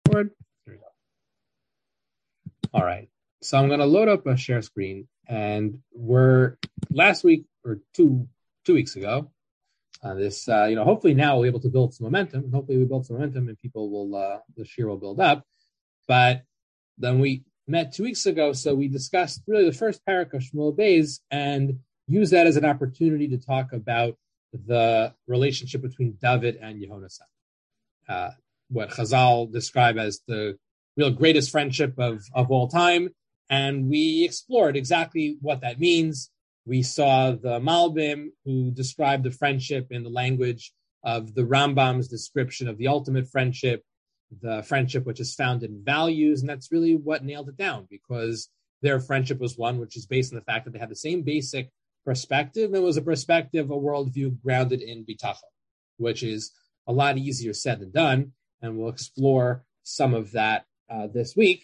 Here we go. All right. So I'm going to load up a share screen, and we're last week or two weeks ago. Hopefully now we're able to build some momentum. Hopefully we build some momentum, and people will the share will build up. But then we met 2 weeks ago, so we discussed really the first parak of Shmuel Beis and used that as an opportunity to talk about the relationship between David and Yehonasan, what Chazal describe as the real greatest friendship of all time. And we explored exactly what that means. We saw the Malbim, who described the friendship in the language of the Rambam's description of the ultimate friendship, the friendship which is found in values. And that's really what nailed it down, because their friendship was one which is based on the fact that they had the same basic perspective. It was a perspective, a worldview grounded in bitachon, which is a lot easier said than done. And we'll explore some of that this week.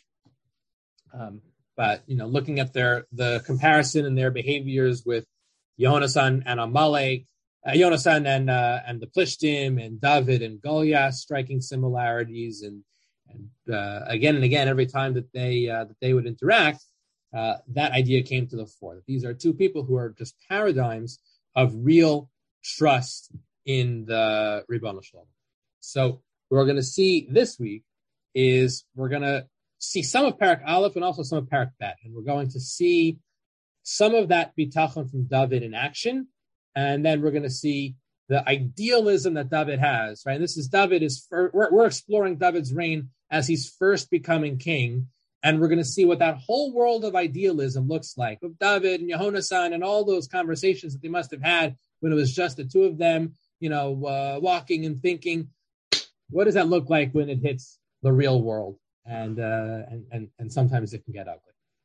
But looking at the comparison in their behaviors with Yehonasan and Amalek, Yehonasan and the Plishtim, and David and Goliath, striking similarities, and again and again, every time that they would interact, that idea came to the fore. That these are two people who are just paradigms of real trust in the Ribono Shel Olam. So what we're going to see this week is we're going to see some of Parak Aleph and also some of Parak Bet. And we're going to see some of that bitachon from David in action. And then we're going to see the idealism that David has, right? And this is we're exploring David's reign as he's first becoming king. And we're going to see what that whole world of idealism looks like with David and Yehonasan and all those conversations that they must have had when it was just the two of them, walking and thinking. What does that look like when it hits the real world? And sometimes it can get ugly.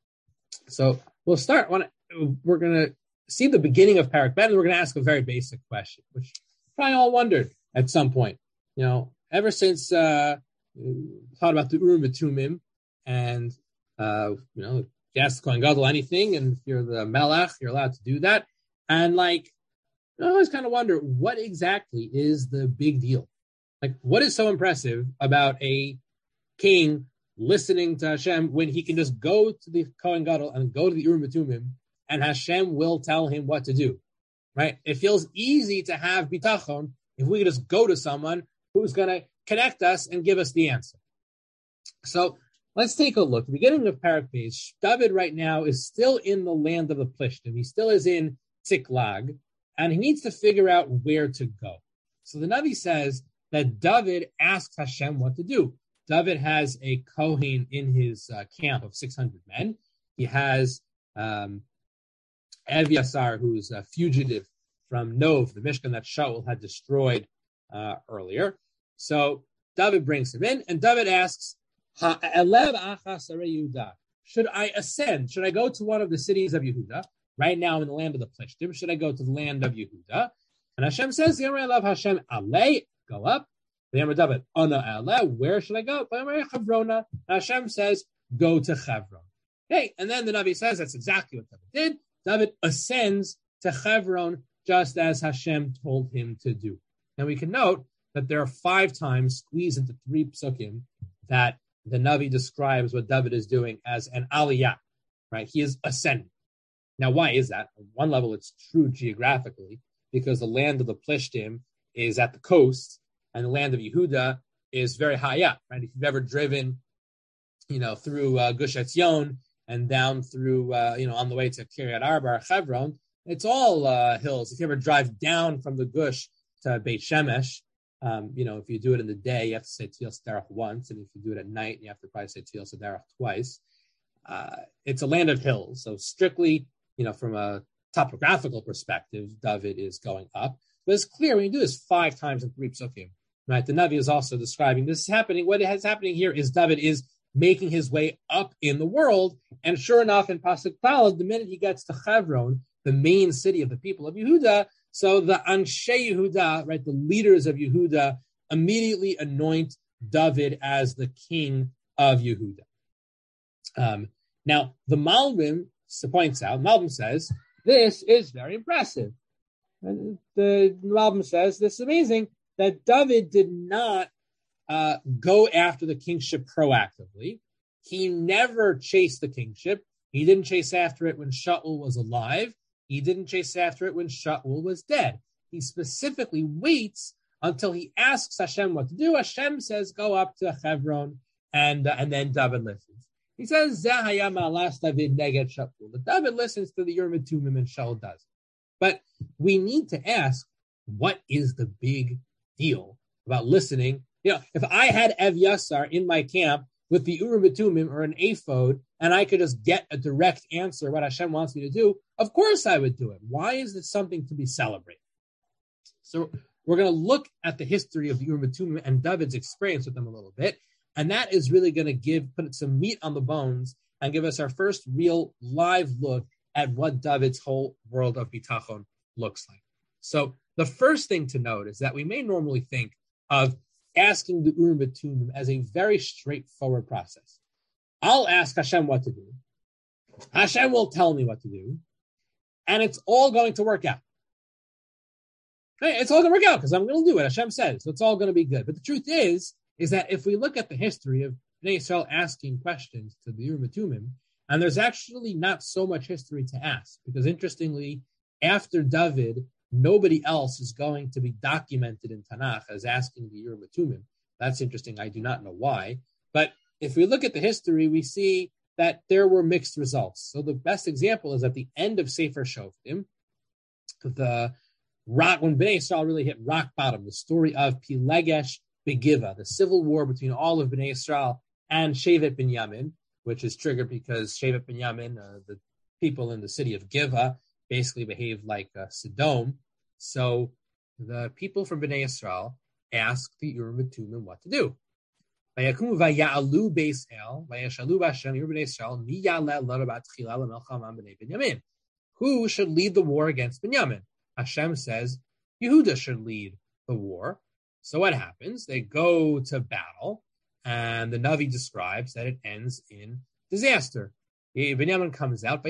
So we'll start. We're going to see the beginning of Parak Bet, and we're going to ask a very basic question, which probably all wondered at some point. Ever since thought about the Urim V'Tumim, and you ask Kohen Gadol anything, and if you're the Melech, you're allowed to do that. And I always kind of wonder, what exactly is the big deal? What is so impressive about a king listening to Hashem when he can just go to the Kohen Gadol and go to the Urim V'Tumim, and Hashem will tell him what to do, right? It feels easy to have bitachon if we can just go to someone who's going to connect us and give us the answer. So let's take a look. The beginning of Parak Beis, David right now is still in the land of the Plishtim. He still is in Tziklag, and he needs to figure out where to go. So the Navi says that David asks Hashem what to do. David has a Kohen in his camp of 600 men. He has Eviasar, who's a fugitive from Nov, the Mishkan that Shaul had destroyed earlier. So David brings him in, and David asks, should I ascend? Should I go to one of the cities of Yehuda? Right now in the land of the Plishtim, should I go to the land of Yehuda? And Hashem says, Hashem, go up. David, where should I go? And Hashem says, go to Hebron. Okay, and then the Navi says that's exactly what David did. David ascends to Hebron just as Hashem told him to do. Now we can note that there are 5 times squeezed into 3 psukim that the Navi describes what David is doing as an aliyah, right? He is ascending. Now, why is that? On one level, it's true geographically, because the land of the Plishtim is at the coast, and the land of Yehuda is very high up, right? If you've ever driven, through Gush Etzion and down through, on the way to Kiryat Arba or Hebron, it's all hills. If you ever drive down from the Gush to Beit Shemesh, if you do it in the day, you have to say Tefillah Sederach once, and if you do it at night, you have to probably say Tefillah Sederach twice. It's a land of hills, so strictly, from a topographical perspective, David is going up. But it's clear when you do this 5 times in 3 psukim, right? The Navi is also describing this is happening. What is happening here is David is making his way up in the world, and sure enough, in Pasuk Daled, the minute he gets to Hebron, the main city of the people of Yehuda, so the Anshe Yehuda, right, the leaders of Yehuda, immediately anoint David as the king of Yehuda. Now, the Malbim points out, Malbim says, this is very impressive. And the Malbim says, this is amazing, that David did not go after the kingship proactively. He never chased the kingship. He didn't chase after it when Shaul was alive. He didn't chase after it when Shaul was dead. He specifically waits until he asks Hashem what to do. Hashem says, go up to Hebron, and then David listens. He says, Zahayam alas David neged Shaul. But David listens to the Urim and Tumim, and Shaul does. But we need to ask, what is the big deal about listening? If I had Evyasar in my camp with the Urim and Tumim or an ephod, and I could just get a direct answer what Hashem wants me to do, of course I would do it. Why is this something to be celebrated? So we're going to look at the history of the Urim and Tumim and David's experience with them a little bit, and that is really going to put some meat on the bones and give us our first real live look at what David's whole world of bitachon looks like. So the first thing to note is that we may normally think of asking the Urim and Tumim as a very straightforward process. I'll ask Hashem what to do. Hashem will tell me what to do, and it's all going to work out. Hey, it's all going to work out because I'm going to do what Hashem says. So it's all going to be good. But the truth is that if we look at the history of Bnei Yisrael asking questions to the Urim and Tumim, and there's actually not so much history to ask, because interestingly, after David, nobody else is going to be documented in Tanakh as asking the Urim and Tumim. That's interesting. I do not know why. But if we look at the history, we see that there were mixed results. So the best example is at the end of Sefer Shoftim, when Bnei Yisrael really hit rock bottom, the story of Pilegesh Begiva, the civil war between all of Bnei Yisrael and Shevet Binyamin, which is triggered because Shevet Binyamin, the people in the city of Giva, basically behaved like Sodom. So the people from Bnei Yisrael asked the Urim and Tumim what to do. Who should lead the war against Binyamin? Hashem says Yehuda should lead the war. So what happens? They go to battle, and the Navi describes that it ends in disaster. Binyamin comes out,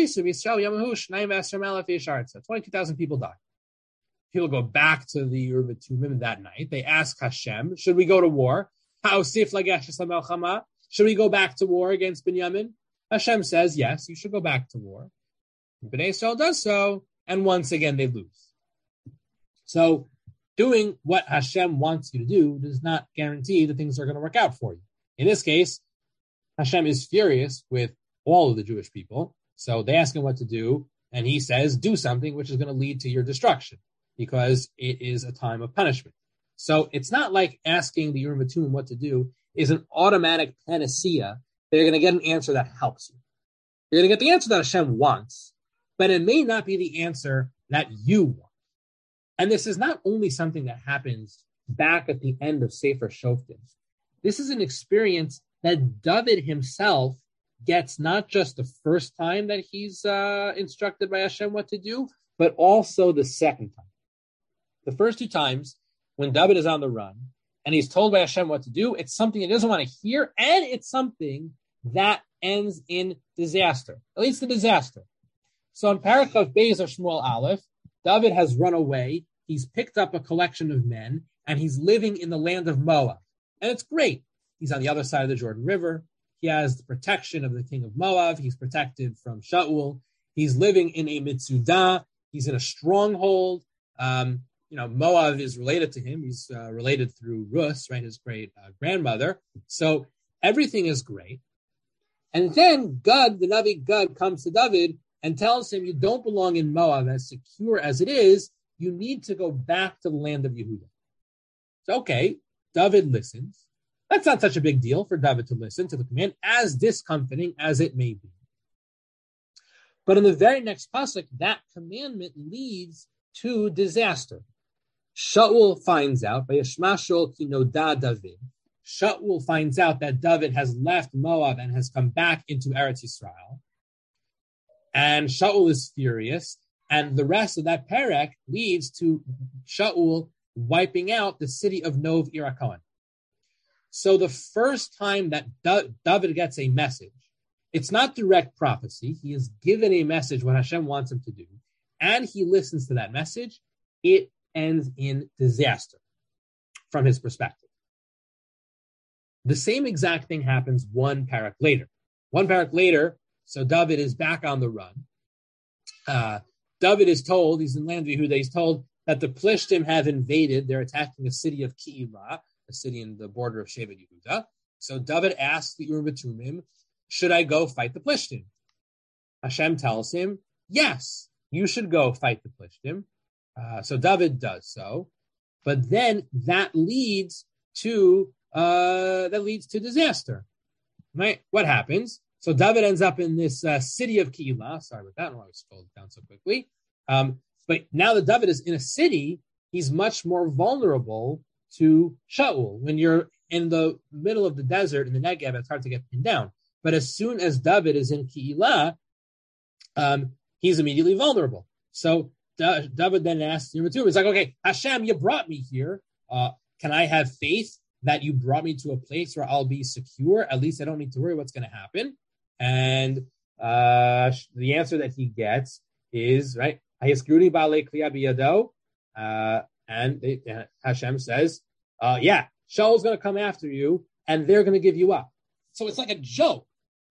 22,000 people die. People go back to the Urim and Tumim that night. They ask Hashem, should we go to war? Should we go back to war against Binyamin? Hashem says, yes, you should go back to war. Bnei Yisrael does so, and once again they lose. So doing what Hashem wants you to do does not guarantee that things are going to work out for you. In this case, Hashem is furious with all of the Jewish people. So they ask him what to do, and he says, do something which is going to lead to your destruction, because it is a time of punishment. So it's not like asking the Urim and Tumim what to do is an automatic panacea that you're going to get an answer that helps you. You're going to get the answer that Hashem wants, but it may not be the answer that you want. And this is not only something that happens back at the end of Sefer Shoftim. This is an experience that David himself gets not just the first time that he's instructed by Hashem what to do, but also the second time. The first two times, when David is on the run and he's told by Hashem what to do, it's something he doesn't want to hear, and it's something that ends in disaster. At least the disaster. So in Parakov Beis or Shmuel Aleph, David has run away. He's picked up a collection of men, and he's living in the land of Moab. And it's great. He's on the other side of the Jordan River. He has the protection of the king of Moab. He's protected from Shaul. He's living in a Mitzudah. He's in a stronghold. Moab is related to him. He's related through Rus, right, his great grandmother. So everything is great. And then Gad, the Navi Gad, comes to David and tells him, you don't belong in Moab, as secure as it is. You need to go back to the land of Yehuda. So, okay, David listens. That's not such a big deal for David to listen to the command, as discomforting as it may be. But in the very next pasuk, that commandment leads to disaster. Shaul finds out, Vayishma ki noda David. Shaul finds out that David has left Moab and has come back into Eretz Yisrael. And Shaul is furious. And the rest of that parak leads to Shaul wiping out the city of Nov Irakoan. So the first time that David gets a message, it's not direct prophecy. He is given a message what Hashem wants him to do, and he listens to that message. It ends in disaster from his perspective. The same exact thing happens one parak later. One parak later, so David is back on the run. David is told, he's in land of Yehuda, he's told that the Plishtim have invaded. They're attacking a city of Keilah, a city in the border of Shevet Yehuda. So David asks the Urim Tumim, should I go fight the Plishtim? Hashem tells him, yes, you should go fight the Plishtim. So David does so. But then that leads to disaster. Right? What happens? So David ends up in this city of Keilah. Sorry about that. I don't know why I scrolled down so quickly. But now that David is in a city, he's much more vulnerable to Shaul. When you're in the middle of the desert in the Negev, it's hard to get pinned down. But as soon as David is in Keilah, he's immediately vulnerable. So David then asks Urim Tumim, he's like, okay, Hashem, you brought me here. Can I have faith that you brought me to a place where I'll be secure? At least I don't need to worry what's going to happen. And the answer that he gets is, right, and Hashem says, yeah, Shaul's going to come after you, and they're going to give you up. So it's like a joke.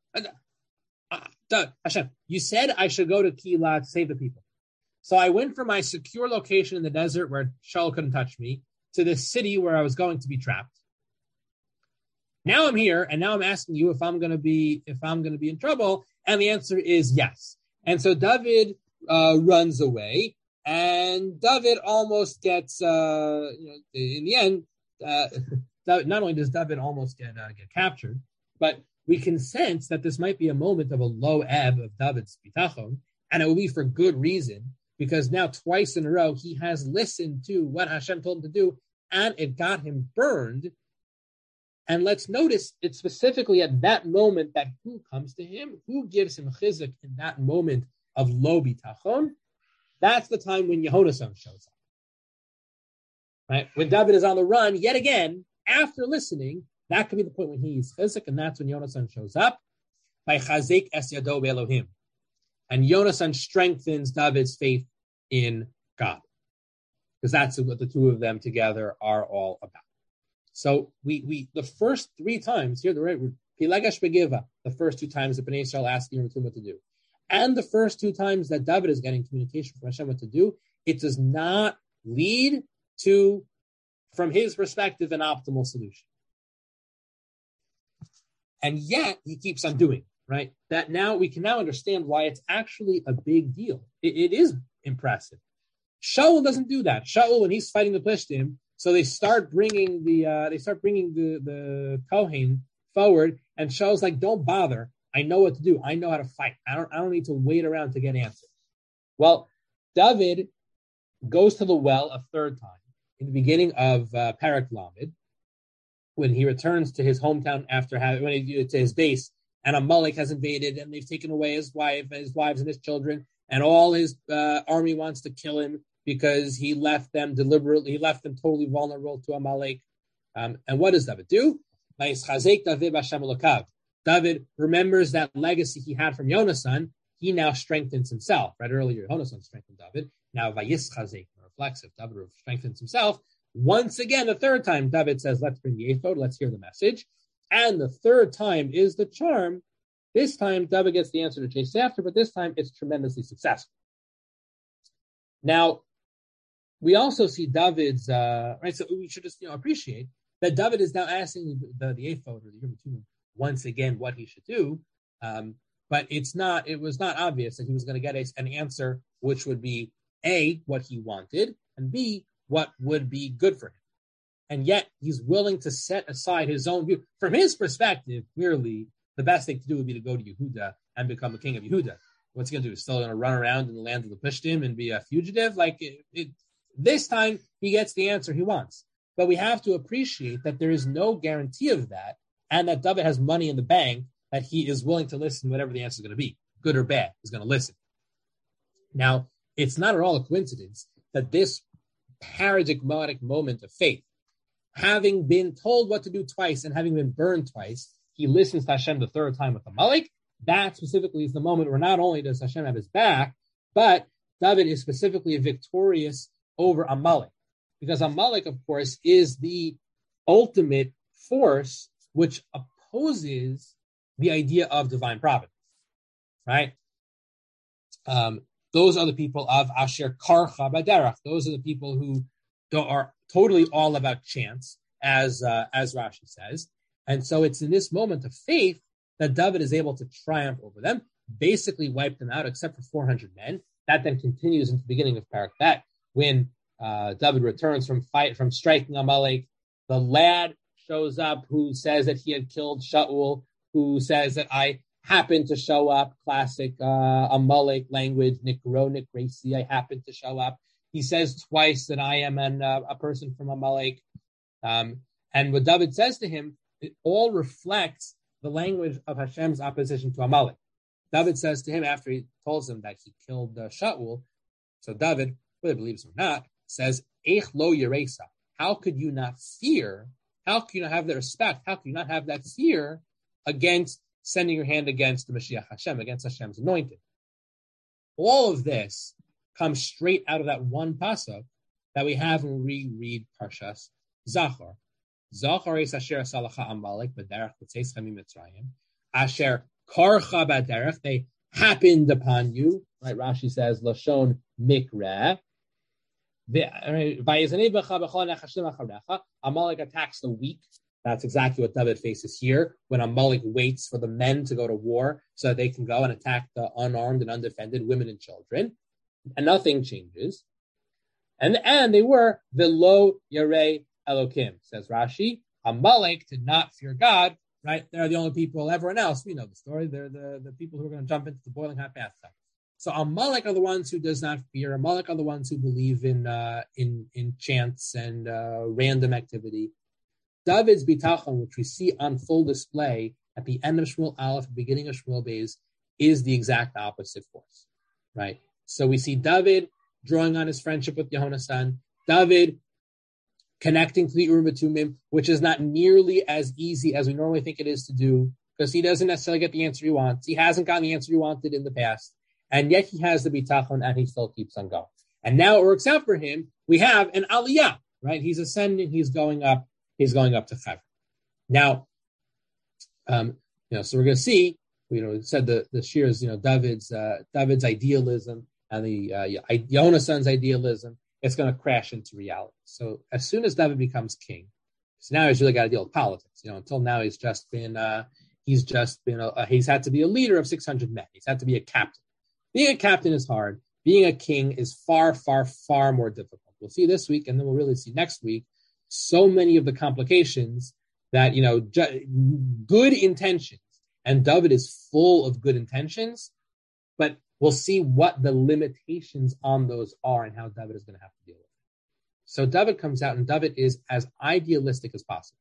Hashem, you said I should go to Keilah to save the people. So I went from my secure location in the desert where Shaul couldn't touch me to this city where I was going to be trapped. Now I'm here, and now I'm asking you if I'm going to be in trouble, and the answer is yes. And so David runs away, and David almost gets, in the end, not only does David almost get captured, but we can sense that this might be a moment of a low ebb of David's bitachon, and it will be for good reason, because now twice in a row he has listened to what Hashem told him to do, and it got him burned. And let's notice it's specifically at that moment that who comes to him, who gives him chizuk in that moment of low bitachon. That's the time when Yehonasan shows up. Right? When David is on the run, yet again, after listening, that could be the point when he's chizuk, and that's when Yehonasan shows up. By chazek es yado be'Elohim. And Yehonasan strengthens David's faith in God. Because that's what the two of them together are all about. So we the first three times here, the right word, Pilegash Begiva, the first two times that Bnei Yisrael asked Urim Tumim what to do, and the first two times that David is getting communication from Hashem what to do, it does not lead to, from his perspective, an optimal solution. And yet he keeps on doing, right? That now we can now understand why it's actually a big deal. It is impressive. Shaul doesn't do that. Shaul, when he's fighting the Plishtim, so they start bringing the Kohen forward, and Shaul's like, "Don't bother. I know what to do. I know how to fight. I don't need to wait around to get answers." Well, David goes to the well a third time in the beginning of Parak Lamed, when he returns to his hometown to his base, and Amalek has invaded, and they've taken away his wives, and his children, and all his army wants to kill him, because he left them deliberately, he left them totally vulnerable to Amalek. And what does David do? David remembers that legacy he had from Yonasan. He now strengthens himself. Right earlier, Yonasan strengthened David. Now Vayischazek, reflexive. David strengthens himself. Once again, the third time, David says, let's bring the ephod, let's hear the message. And the third time is the charm. This time, David gets the answer to chase after, but this time it's tremendously successful. Now, we also see David's, right, so we should just appreciate that David is now asking the ephod or the Urim Tumim once again what he should do, but it was not obvious that he was going to get an answer which would be A, what he wanted, and B, what would be good for him. And yet he's willing to set aside his own view. From his perspective, clearly, the best thing to do would be to go to Yehuda and become a king of Yehuda. What's he going to do? Still going to run around in the land of the Plishtim and be a fugitive? This time, he gets the answer he wants. But we have to appreciate that there is no guarantee of that, and that David has money in the bank, that he is willing to listen whatever the answer is going to be. Good or bad, he's going to listen. Now, it's not at all a coincidence that this paradigmatic moment of faith, having been told what to do twice and having been burned twice, he listens to Hashem the third time with Amalek. That specifically is the moment where not only does Hashem have his back, but David is specifically victorious over Amalek. Because Amalek, of course, is the ultimate force which opposes the idea of divine providence, right? Those are the people of Asher Karcha Baderach. Those are the people who are totally all about chance, as Rashi says. And so it's in this moment of faith that David is able to triumph over them, basically wipe them out, except for 400 men. That then continues into the beginning of Parak Bet, when David returns from striking Amalek. The lad shows up who says that he had killed Shaul, who says that I happened to show up, classic Amalek language, Nikro, Nikresi, I happened to show up. He says twice that I am a person from Amalek. And what David says to him, it all reflects the language of Hashem's opposition to Amalek. David says to him after he tells him that he killed Shaul, so David, whether he believes him or not, says, Eich lo yeresa. How could you not fear? How can you not have that respect? How can you not have that fear against sending your hand against the Mashiach Hashem, against Hashem's anointed? All of this comes straight out of that one pasuk that we have when we read Parshas Zachor. Zachor es asher salacha Amalek b'derech b'tzeischa mitzrayim. Asher karcha b'derech, they happened upon you. Right? Rashi says lashon mikra. Amalek attacks the weak. That's exactly what David faces here, when Amalek waits for the men to go to war so that they can go and attack the unarmed and undefended women and children. And nothing changes. And they were Velo Yarei Elokim, says Rashi. Amalek did not fear God, right? They're the only people, everyone else, we know the story. They're the people who are going to jump into the boiling hot bathtub. So Amalek are the ones who does not fear. Amalek are the ones who believe in chance and random activity. David's bitachon, which we see on full display at the end of Shmuel Aleph, beginning of Shmuel Beis, is the exact opposite force, right? So we see David drawing on his friendship with Yehonasan, David connecting to the Urim Tumim, which is not nearly as easy as we normally think it is to do, because he doesn't necessarily get the answer he wants. He hasn't gotten the answer he wanted in the past, and yet he has the bitachon and he still keeps on going. And now it works out for him. We have an aliyah, right? He's ascending, he's going up to Chaver. Now, so we're going to see, said the shears, David's idealism and the Yehonasan's idealism, it's going to crash into reality. So as soon as David becomes king, so now he's really got to deal with politics. Until now he's had to be a leader of 600 men. He's had to be a captain. Being a captain is hard. Being a king is far, far, far more difficult. We'll see this week, and then we'll really see next week so many of the complications that, good intentions, and David is full of good intentions, but we'll see what the limitations on those are and how David is going to have to deal with it. So David comes out, and David is as idealistic as possible.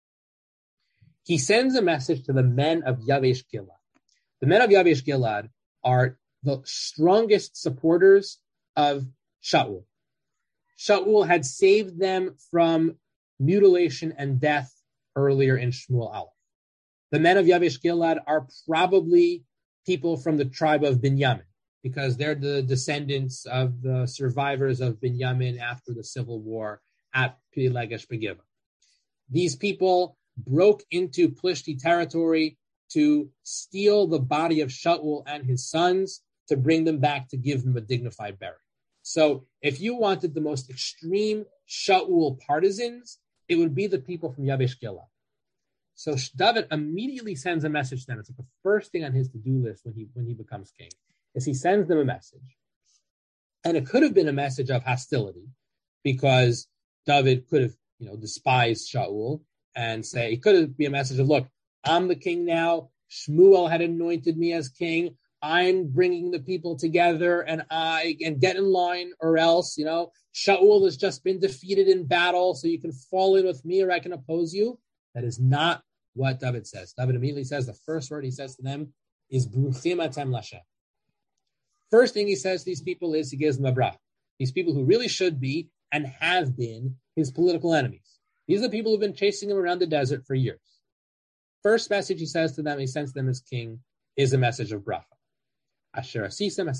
He sends a message to the men of Yavesh Gilad. The men of Yavesh Gilad are the strongest supporters of Shaul. Shaul had saved them from mutilation and death earlier in Shmuel Aleph. The men of Yavesh Gilad are probably people from the tribe of Binyamin, because they're the descendants of the survivors of Binyamin after the civil war at Pilegesh Begiva. These people broke into Plishti territory to steal the body of Shaul and his sons, to bring them back to give them a dignified burial. So if you wanted the most extreme Shaul partisans, it would be the people from Yavesh Gilad. So David immediately sends a message to them. It's like the first thing on his to-do list when he becomes king, is he sends them a message. And it could have been a message of hostility, because David could have, despised Shaul and say, it could be a message of, look, I'm the king now. Shmuel had anointed me as king. I'm bringing the people together and get in line, or else, Shaul has just been defeated in battle, so you can fall in with me or I can oppose you. That is not what David says. David immediately says, the first word he says to them is Bruchim atem Lashem. First thing he says to these people is, he gives them a bracha. These people who really should be and have been his political enemies. These are the people who've been chasing him around the desert for years. First message he says to them, he sends them as king, is a message of bracha. He gives them a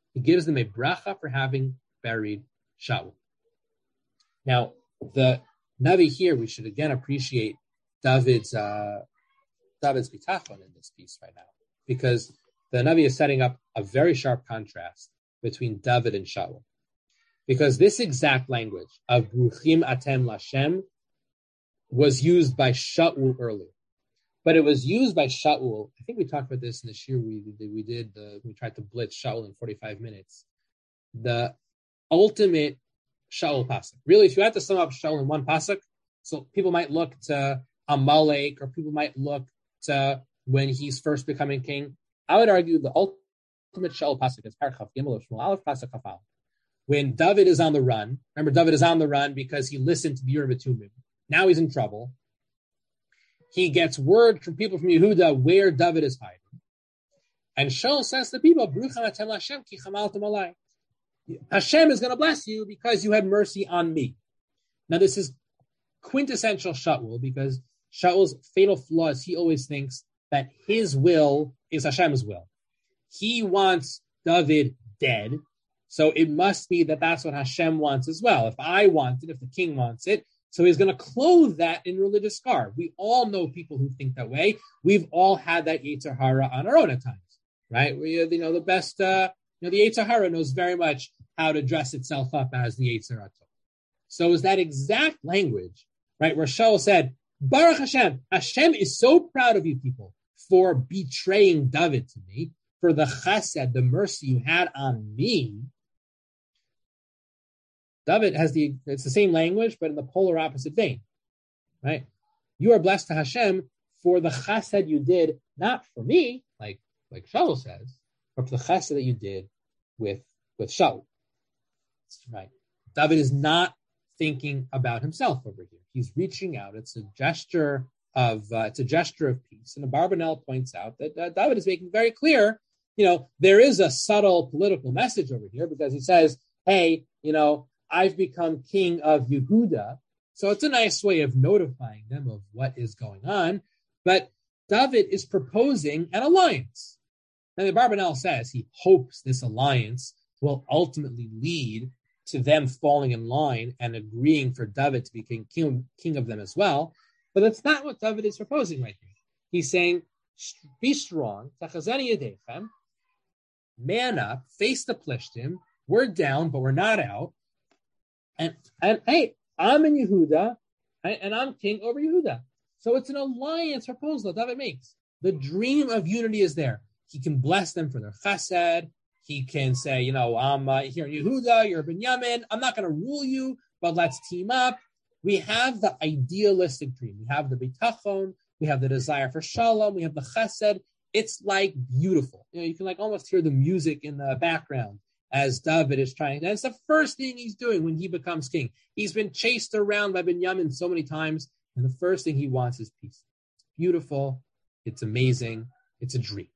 bracha for having buried Shaul. Now, the Navi here, we should again appreciate David's bitachon in this piece right now, because the Navi is setting up a very sharp contrast between David and Shaul. Because this exact language of Bruchim Atem Lashem was used by Shaul earlier. But it was used by Shaul. I think we talked about this in the shir we tried to blitz Shaul in 45 minutes. The ultimate Shaul pasuk. Really, if you had to sum up Shaul in one pasuk, so people might look to Amalek, or people might look to when he's first becoming king. I would argue the ultimate Shaul pasuk is Parachav Gimel of Shmuel Aleph pasuk Chafal. When David is on the run, remember David is on the run because he listened to the Urim Tumim. Now he's in trouble. He gets word from people from Yehuda where David is hiding. And Shaul says to the people, Hashem is going to bless you because you had mercy on me. Now this is quintessential Shaul, because Shaul's fatal flaw is he always thinks that his will is Hashem's will. He wants David dead, so it must be that that's what Hashem wants as well. If I want it, if the king wants it, so he's going to clothe that in religious garb. We all know people who think that way. We've all had that Yetzer Hara on our own at times, right? The best, the Yetzer Hara knows very much how to dress itself up as the Yetzer Hara. So is that exact language, right? Where Shaul said, Baruch Hashem, Hashem is so proud of you people for betraying David to me, for the chesed, the mercy you had on me. David has it's the same language, but in the polar opposite vein, right? You are blessed to Hashem for the chesed you did, not for me, like Shaul says, but for the chesed that you did with Shaul, right? David is not thinking about himself over here. He's reaching out. It's a gesture of peace. And Abarbanel points out that David is making very clear, there is a subtle political message over here, because he says, hey, I've become king of Yehuda. So it's a nice way of notifying them of what is going on. But David is proposing an alliance. And the Barbanel says he hopes this alliance will ultimately lead to them falling in line and agreeing for David to be king of them as well. But that's not what David is proposing right here. He's saying, be strong, man up, face the Plishtim. We're down, but we're not out. And hey, I'm in Yehuda, and I'm king over Yehuda. So it's an alliance proposal that David makes. The dream of unity is there. He can bless them for their chesed. He can say, I'm here in Yehuda, you're Binyamin. I'm not going to rule you, but let's team up. We have the idealistic dream. We have the bitachon. We have the desire for shalom. We have the chesed. It's like beautiful. You can almost hear the music in the background as David is trying. That's the first thing he's doing when he becomes king. He's been chased around by Binyamin so many times, and the first thing he wants is peace. It's beautiful. It's amazing. It's a dream.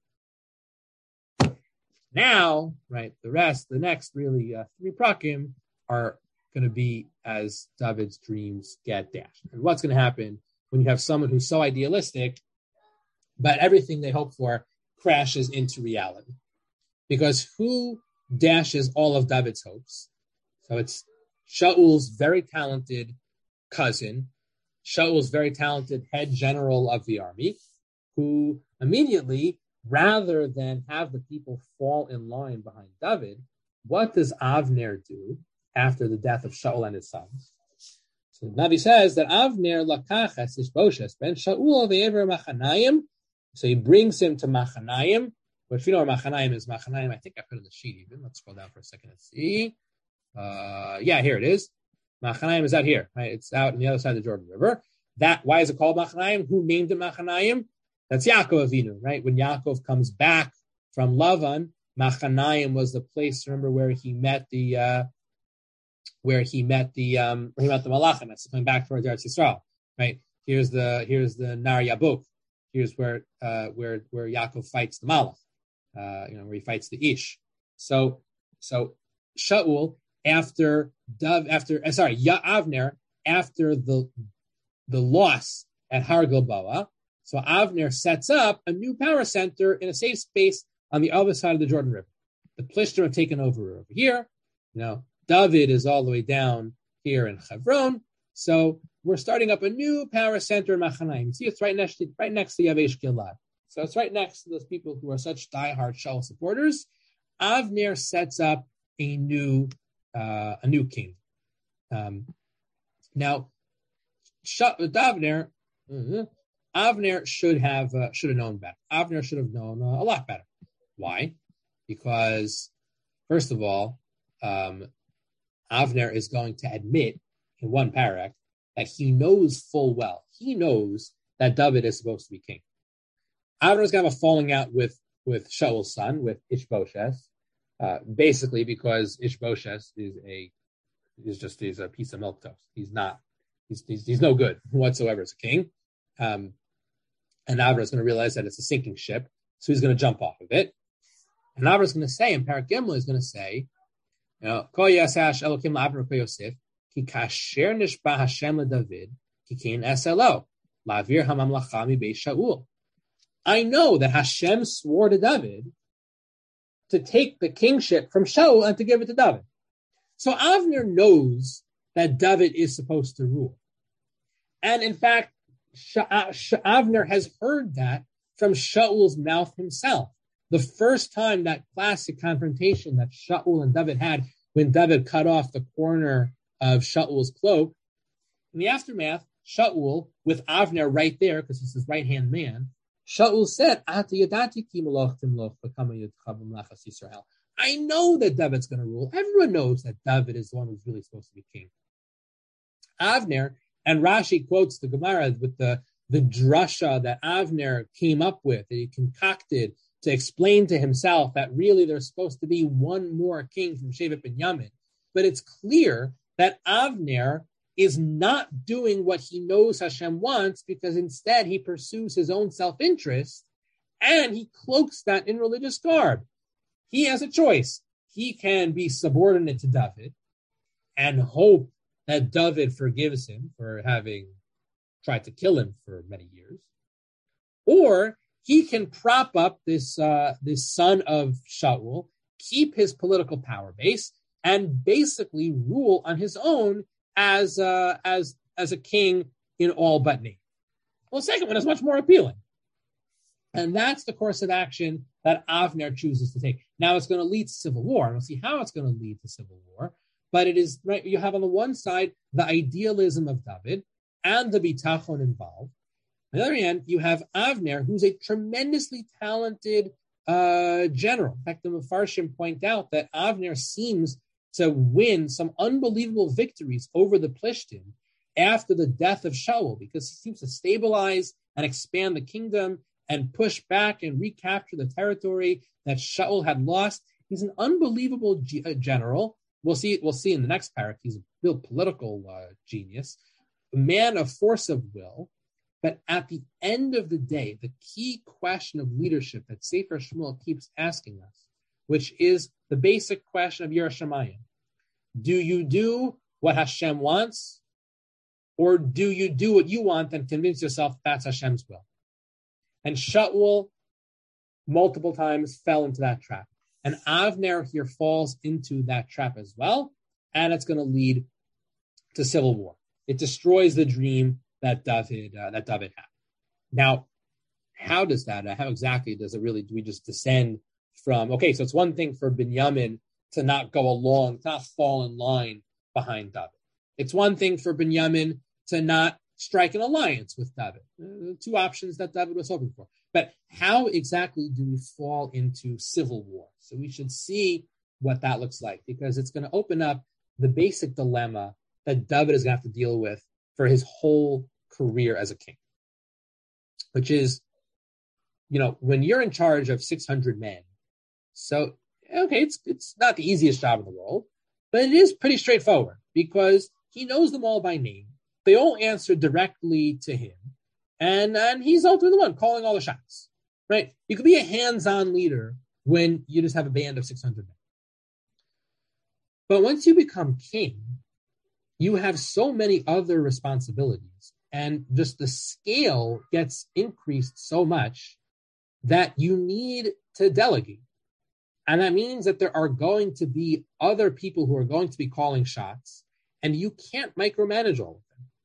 Now, right, the next really 3 prakim are going to be as David's dreams get dashed. And what's going to happen when you have someone who's so idealistic, but everything they hope for crashes into reality? Because who dashes all of David's hopes? So it's Shaul's very talented cousin, Shaul's very talented head general of the army, who immediately, rather than have the people fall in line behind David, what does Avner do after the death of Shaul and his sons? So the Navi says that Avner lakach es Ishboshes ben Shaul ve'ever Machanayim. So he brings him to Machanayim. But if you know where Machanayim is, I think I put it in the sheet even. Let's scroll down for a second and see. Here it is. Machanayim is out here, right? It's out on the other side of the Jordan River. Why is it called Machanayim? Who named it Machanayim? That's Yaakov Avinu, right? When Yaakov comes back from Lavan, Machanayim was the place, remember, where he met the Malachim. That's coming back towards Eretz Yisrael, right? Here's the Nar Yabuk. Here's where Yaakov fights the Malach. Where he fights the Ish. So Shaul after Avner after the loss at Har Gilboa. So Avner sets up a new power center in a safe space on the other side of the Jordan River. The Plishtim have taken over here. David is all the way down here in Hebron. So we're starting up a new power center in Machanaim. See, it's right next to Yavesh Gilad. So it's right next to those people who are such diehard Shaul supporters. Avner sets up a new king. Now, Avner should have known better. Avner should have known a lot better. Why? Because, first of all, Avner is going to admit in one parak that he knows full well. He knows that David is supposed to be king. Avner is going to have a falling out with Shaul's son, with Ishbosheth, basically because Ishbosheth is a piece of milquetoast. He's no good whatsoever as a king. And Avner is going to realize that it's a sinking ship, so he's going to jump off of it. And Avner is going to say, and Parak Gimel is going to say, Ko yasash Elokim la'Avner ko Yosef, ki kasher nishba Hashem leDavid, ki kein SLO, la'avir hamamlacha miBeit Shaul. I know that Hashem swore to David to take the kingship from Shaul and to give it to David. So Avner knows that David is supposed to rule. And in fact, Avner has heard that from Shaul's mouth himself. The first time that classic confrontation that Shaul and David had when David cut off the corner of Shaul's cloak, in the aftermath, Shaul, with Avner right there, because he's his right-hand man, Shaul said, I know that David's going to rule. Everyone knows that David is the one who's really supposed to be king. Avner, and Rashi quotes the Gemara with the drasha that Avner came up with, that he concocted to explain to himself that really there's supposed to be one more king from Shevet Binyamin. But it's clear that Avner is not doing what he knows Hashem wants, because instead he pursues his own self-interest and he cloaks that in religious garb. He has a choice. He can be subordinate to David and hope that David forgives him for having tried to kill him for many years. Or he can prop up this son of Shaul, keep his political power base, and basically rule on his own as a king in all but name. Well, the second one is much more appealing. And that's the course of action that Avner chooses to take. Now it's going to lead to civil war, and we'll see how it's going to lead to civil war. But it is, right, you have on the one side the idealism of David and the bitachon involved. On the other hand, you have Avner, who's a tremendously talented general. In fact, the Mefarshim point out that Avner seems to win some unbelievable victories over the Plishtim after the death of Shaul, because he seems to stabilize and expand the kingdom and push back and recapture the territory that Shaul had lost. He's an unbelievable general. We'll see in the next parak. He's a real political genius, a man of force of will. But at the end of the day, the key question of leadership that Sefer Shmuel keeps asking us, which is the basic question of Yiras Shamayim: do you do what Hashem wants, or do you do what you want and convince yourself that's Hashem's will? And Shaul multiple times fell into that trap. And Avner here falls into that trap as well, and it's going to lead to civil war. It destroys the dream that David had. Now, how exactly does it really, do we just descend from, okay, so it's one thing for Binyamin to not go along, to not fall in line behind David. It's one thing for Binyamin to not strike an alliance with David. Two options that David was hoping for. But how exactly do we fall into civil war? So we should see what that looks like, because it's going to open up the basic dilemma that David is going to have to deal with for his whole career as a king, which is, when you're in charge of 600 men, so, okay, it's not the easiest job in the world, but it is pretty straightforward because he knows them all by name. They all answer directly to him, and he's ultimately the one calling all the shots, right? You could be a hands-on leader when you just have a band of 600 men. But once you become king, you have so many other responsibilities, and just the scale gets increased so much that you need to delegate. And that means that there are going to be other people who are going to be calling shots, and you can't micromanage all of them.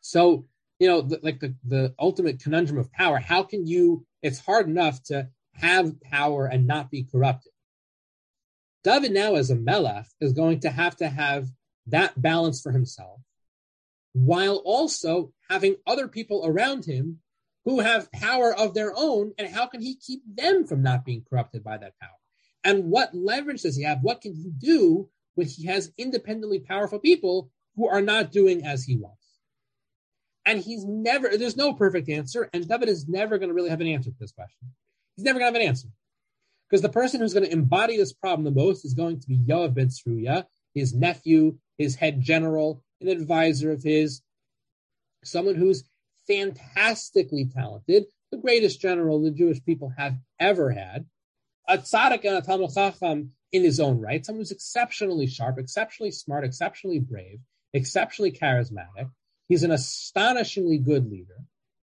So, the ultimate conundrum of power, it's hard enough to have power and not be corrupted. David now as a melech is going to have that balance for himself, while also having other people around him who have power of their own, and how can he keep them from not being corrupted by that power? And what leverage does he have? What can he do when he has independently powerful people who are not doing as he wants? And there's no perfect answer, and David is never going to really have an answer to this question. He's never going to have an answer. Because the person who's going to embody this problem the most is going to be Yoav ben Tzruya, his nephew, his head general, an advisor of his, someone who's fantastically talented, the greatest general the Jewish people have ever had, a tzaddik and a Talmid Chacham in his own right, someone who's exceptionally sharp, exceptionally smart, exceptionally brave, exceptionally charismatic. He's an astonishingly good leader.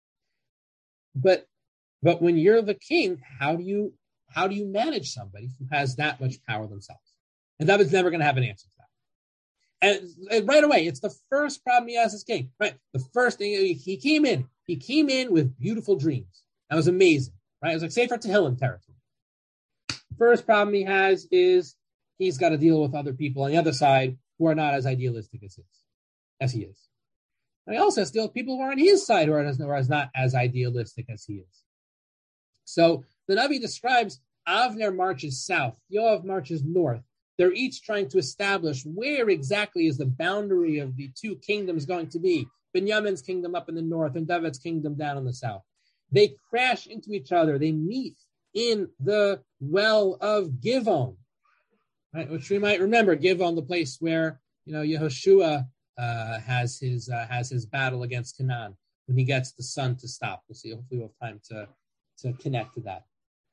But when you're the king, how do you manage somebody who has that much power themselves? And David's never going to have an answer to that. And right away, it's the first problem he has as king. Right, the first thing he came in with beautiful dreams. That was amazing. Right, it was like Sefer Tehillim territory. First problem he has is he's got to deal with other people on the other side who are not as idealistic as he is. And he also has to deal with people who are on his side who are not as idealistic as he is. So the Navi describes Avner marches south, Yoav marches north. They're each trying to establish where exactly is the boundary of the two kingdoms going to be. Binyamin's kingdom up in the north and David's kingdom down in the south. They crash into each other. They meet in the well of Givon, right? Which we might remember. Givon, the place where Yehoshua has his battle against Canaan when he gets the sun to stop. We'll see. Hopefully, we'll have time to connect to that.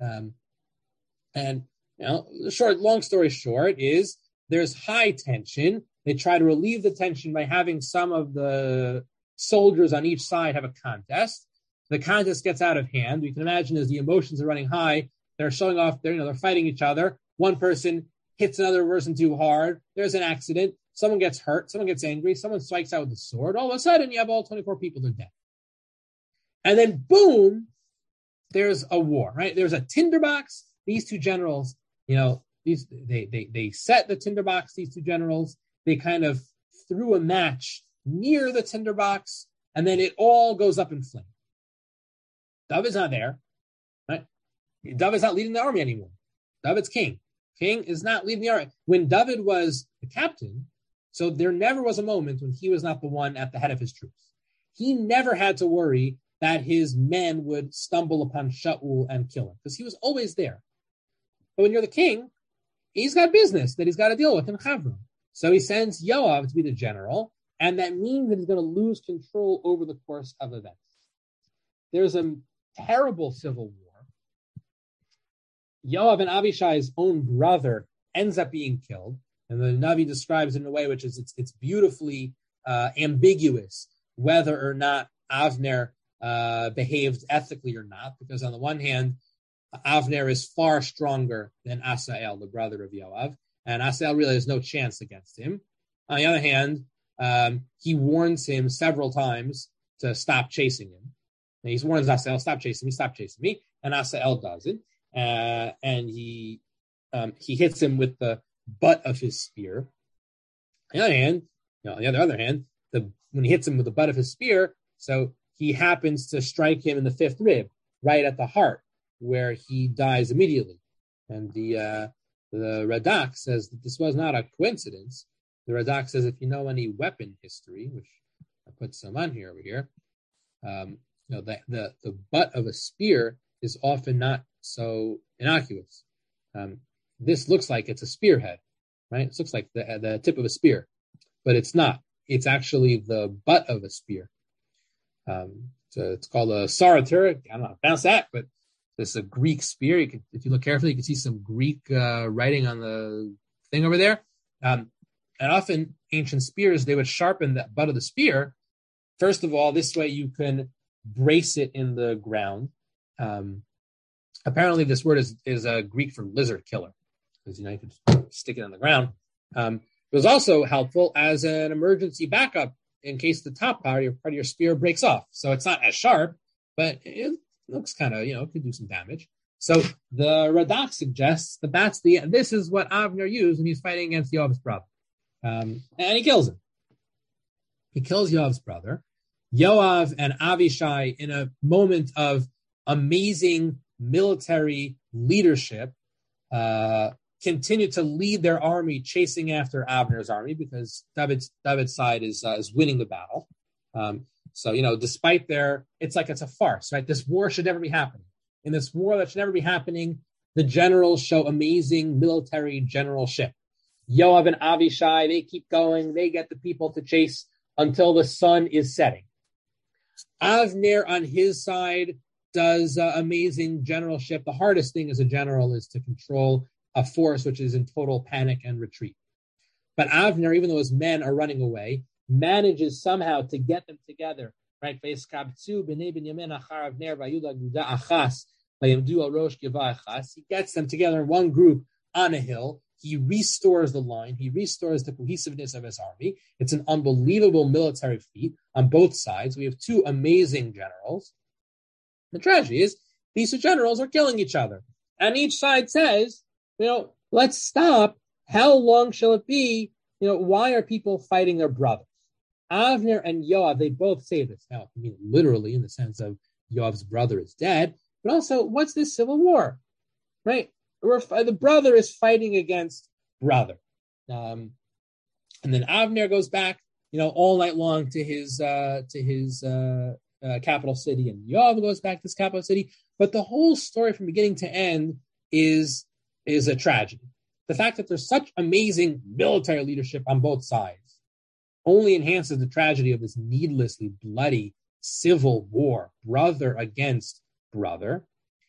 Long story short is there's high tension. They try to relieve the tension by having some of the soldiers on each side have a contest. The contest gets out of hand. You can imagine as the emotions are running high, they're showing off. They're fighting each other. One person hits another person too hard. There's an accident. Someone gets hurt. Someone gets angry. Someone strikes out with a sword. All of a sudden, you have all 24 people that are dead. And then, boom, there's a war. Right? There's a tinderbox. These two generals, they set the tinderbox. These two generals, they kind of threw a match near the tinderbox, and then it all goes up in flames. David's not there, right? David's not leading the army anymore. David's king. King is not leading the army. When David was the captain, so there never was a moment when he was not the one at the head of his troops. He never had to worry that his men would stumble upon Shaul and kill him, because he was always there. But when you're the king, he's got business that he's got to deal with in Hebron. So he sends Yoav to be the general, and that means that he's going to lose control over the course of events. There's a terrible civil war. Yoav and Abishai's own brother ends up being killed, and the Navi describes it in a way which is it's beautifully ambiguous whether or not Avner behaved ethically or not, because on the one hand, Avner is far stronger than Asael, the brother of Yoav, and Asael really has no chance against him. On the other hand, he warns him several times to stop chasing him. And he warns Asael, stop chasing me, and Asael doesn't. And he hits him with the butt of his spear. On the other hand, when he hits him with the butt of his spear, so he happens to strike him in the fifth rib, right at the heart, where he dies immediately. And the Radak says that this was not a coincidence. The Radak says if you know any weapon history, which I put some on here over here, the butt of a spear is often not so innocuous. This looks like it's a spearhead, right? It looks like the tip of a spear, but it's not. It's actually the butt of a spear. So it's called a saratur. I don't know how to pronounce that, but it's a Greek spear. If you look carefully, you can see some Greek writing on the thing over there. And often ancient spears, they would sharpen the butt of the spear. First of all, this way you can brace it in the ground. Apparently, this word is a Greek for lizard killer, because you can stick it on the ground. It was also helpful as an emergency backup in case the top part of your spear breaks off. So it's not as sharp, but it looks kind of, it could do some damage. So the Radak suggests that this is what Avner used when he's fighting against Yoav's brother. And he kills him. He kills Yoav's brother. Yoav and Avishai, in a moment of amazing military leadership, continue to lead their army chasing after Avner's army because David's side is winning the battle. So, despite it's a farce, right? This war should never be happening. In this war that should never be happening, the generals show amazing military generalship. Yoav and Avishai, they keep going. They get the people to chase until the sun is setting. Avner on his side does amazing generalship. The hardest thing as a general is to control a force which is in total panic and retreat. But Avner, even though his men are running away, manages somehow to get them together. Right? He gets them together in one group on a hill. He restores the line. He restores the cohesiveness of his army. It's an unbelievable military feat on both sides. We have two amazing generals. The tragedy is these two generals are killing each other. And each side says, let's stop. How long shall it be? Why are people fighting their brothers? Avner and Yoav, they both say this. Now, I mean, literally in the sense of Yoav's brother is dead, but also, what's this civil war? Right? The brother is fighting against brother. And then Avner goes back, all night long to his capital city, and Yoav goes back to his capital city. But the whole story from beginning to end is a tragedy. The fact that there's such amazing military leadership on both sides only enhances the tragedy of this needlessly bloody civil war, brother against brother.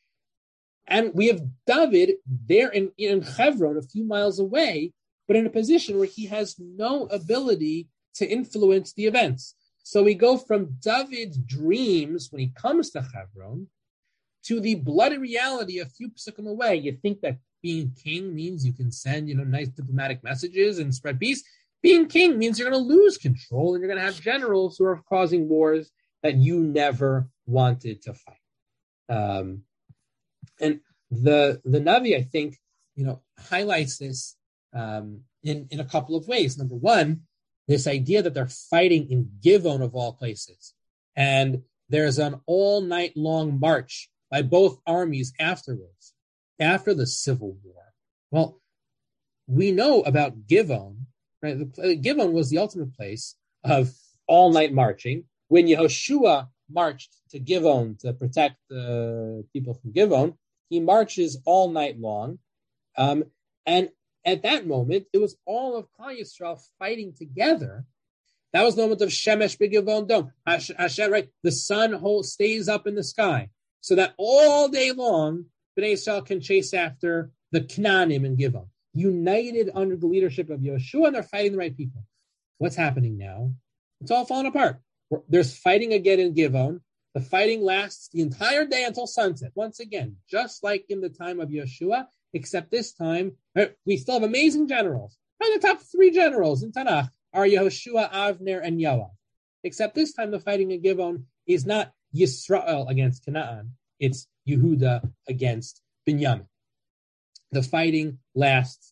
And we have David there in Hebron, a few miles away, but in a position where he has no ability to influence the events. So we go from David's dreams when he comes to Hebron to the bloody reality a few psukim away. You think that being king means you can send, nice diplomatic messages and spread peace. Being king means you're going to lose control and you're going to have generals who are causing wars that you never wanted to fight. And the Navi, I think, highlights this in a couple of ways. Number one, this idea that they're fighting in Givon of all places. And there's an all-night long march by both armies afterwards, after the civil war. Well, we know about Givon, right? Givon was the ultimate place of all-night marching. When Yehoshua marched to Givon to protect the people from Givon, he marches all night long. And at that moment, it was all of Klal Yisrael fighting together. That was the moment of Shemesh B'Givon Dom. Hashem, right? The sun stays up in the sky so that all day long, Bnei Yisrael can chase after the Knaanim in Givon. United under the leadership of Yehoshua, and they're fighting the right people. What's happening now? It's all falling apart. There's fighting again in Givon. The fighting lasts the entire day until sunset. Once again, just like in the time of Yeshua, except this time, we still have amazing generals. The top three generals in Tanakh are Yehoshua, Avner, and Yoav. Except this time, the fighting in Givon is not Yisrael against Canaan. It's Yehuda against Binyamin. The fighting lasts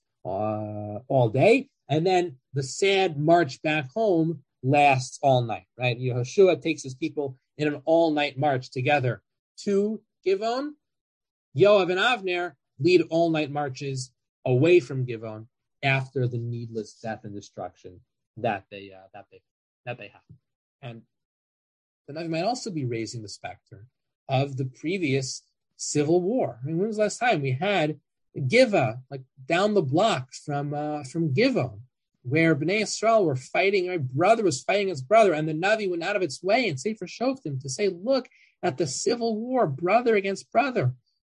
all day, and then the sad march back home lasts all night, right? Yehoshua takes his people in an all-night march together to Givon. Yoav and Avner lead all-night marches away from Givon after the needless death and destruction that they have. And the Navi might also be raising the specter of the previous civil war. I mean, when was the last time we had Giva, like down the block from Givon, where Bnei Yisrael were fighting, my brother was fighting his brother, and the Navi went out of its way and Sefer Shoftim to say, look at the civil war, brother against brother.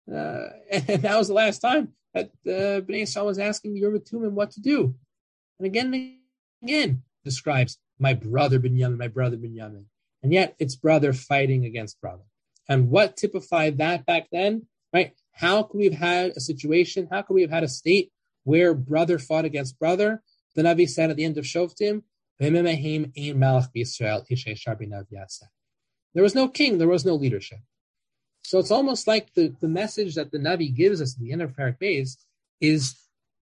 And that was the last time that Bnei Yisrael was asking the Yom Tumim what to do. And again describes my brother Binyamin. And yet it's brother fighting against brother. And what typified that back then, right? How could we have had a situation, how could we have had a state where brother fought against brother? The Navi said at the end of Shoftim, There was no king, there was no leadership. So it's almost like the message that the Navi gives us at the end of Parak Beis is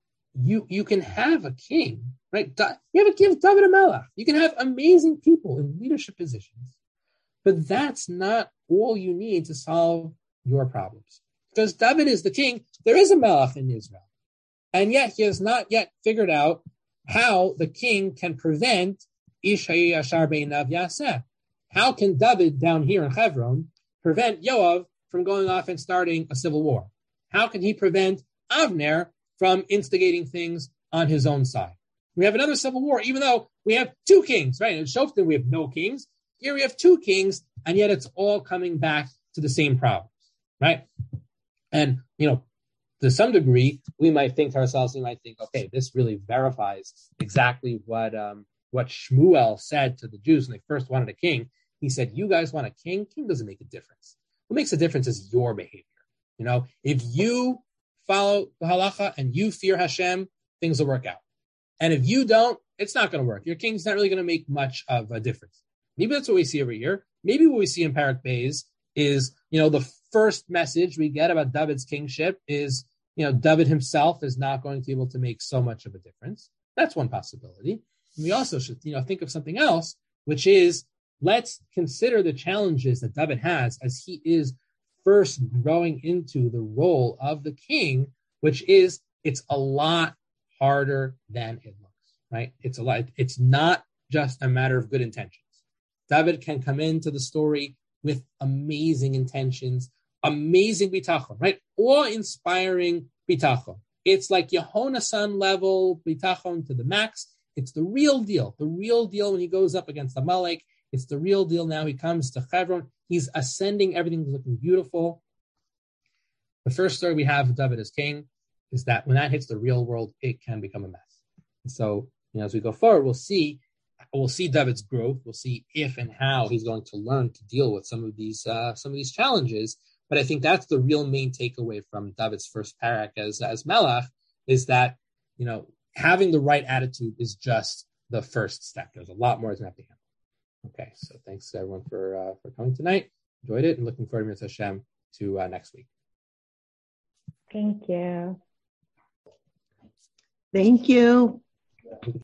you can have a king, right? You have to give David a melech. You can have amazing people in leadership positions, but that's not all you need to solve your problems. Because David is the king, there is a melech in Israel. And yet he has not yet figured out how the king can prevent Ish Yashar Beinav Yaseh. How can David down here in Hebron prevent Yoav from going off and starting a civil war? How can he prevent Avner from instigating things on his own side? We have another civil war, even though we have two kings, right? In Shoftim, we have no kings. Here we have two kings, and yet it's all coming back to the same problems, right? And, to some degree, we might think to ourselves, okay, this really verifies exactly what Shmuel said to the Jews when they first wanted a king. He said, you guys want a king? King doesn't make a difference. What makes a difference is your behavior. If you follow the halacha and you fear Hashem, things will work out. And if you don't, it's not going to work. Your king's not really going to make much of a difference. Maybe that's what we see every year. Maybe what we see in Parak Beis is, the first message we get about David's kingship is, David himself is not going to be able to make so much of a difference. That's one possibility. And we also should, think of something else, which is, let's consider the challenges that David has as he is first growing into the role of the king, which is, it's a lot harder than it looks, right? It's not just a matter of good intentions. David can come into the story with amazing intentions, amazing bitachon, right? Awe-inspiring bitachon. It's like Yehonasan level bitachon to the max. It's the real deal. The real deal when he goes up against Amalek. It's the real deal now. He comes to Hebron. He's ascending. Everything's looking beautiful. The first story we have of David as king is that when that hits the real world, it can become a mess. And so, as we go forward, we'll see David's growth. We'll see if and how he's going to learn to deal with some of these challenges. But I think that's the real main takeaway from David's first parak as Melech is that, having the right attitude is just the first step. There's a lot more that's going to have to happen. Okay, so thanks everyone for coming tonight. Enjoyed it and looking forward to Hashem to next week. Thank you. Thank you.